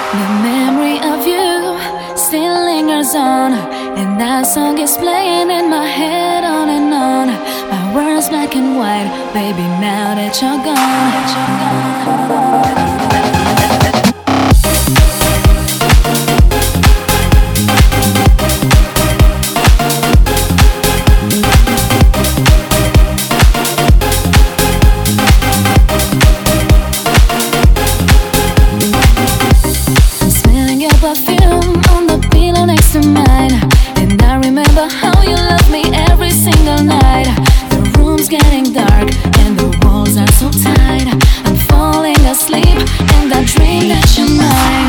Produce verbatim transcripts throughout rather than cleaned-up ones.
The memory of you still lingers on, and that song is playing in my head on and on. My words black and white, baby, now that you're gone, that you're gone. Perfume on the pillow next to mine, and I remember how you loved me every single night. The room's getting dark and the walls are so tight. I'm falling asleep and I dream that you're mine.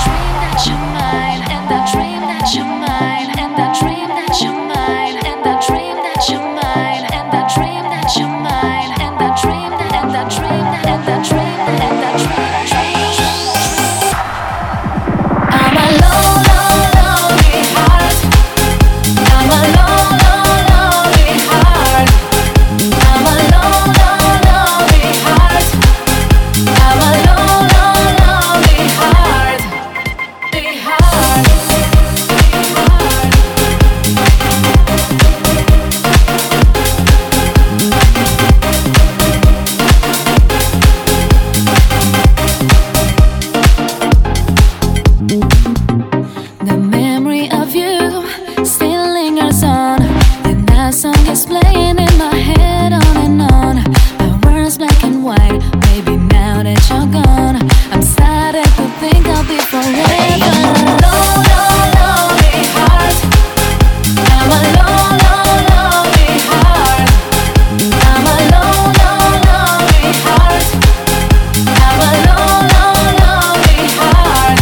And I dream that you're mine. And I dream that you're mine. And I dream that you're mine. And I dream that you're mine. And I dream that you're mine. And I dream that and I dream that and I dream that and I dream that. I'm a lone, lone, lonely heart. I'm a lone, lone, lonely heart. I'm a lone, lone, lonely heart. I'm a lone, lone, lonely heart. The heart, the memory of you still lingers on, and that song is playing in my head on and on. My words black and white, baby, now that you're gone, I'm starting to think I'll be forever. Lone, lone, lonely heart. I'm a lone, lone, lonely heart. I'm a lone, lone, lonely heart. I'm a lone, lone, lonely heart.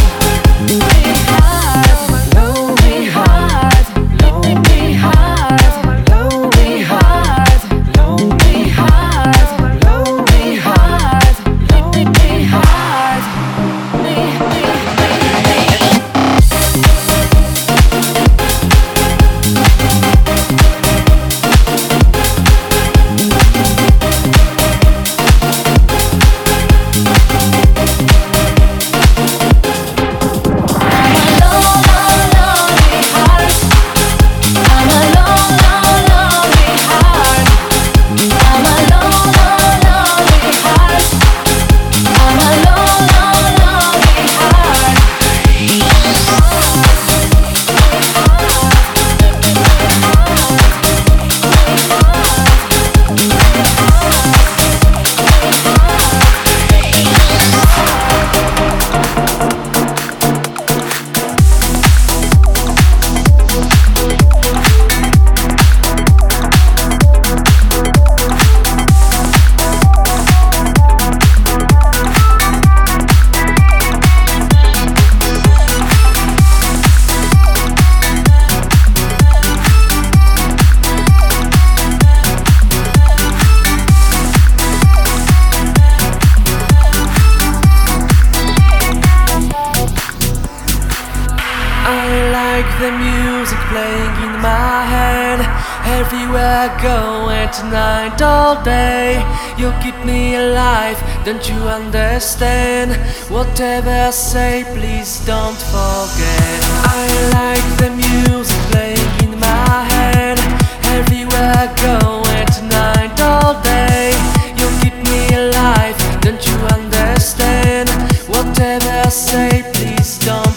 The music playing in my head, everywhere I go at night, all day. You keep me alive, don't you understand? Whatever I say, please don't forget. I like the music playing in my head, everywhere I go at night, all day. You keep me alive, don't you understand? Whatever I say, please don't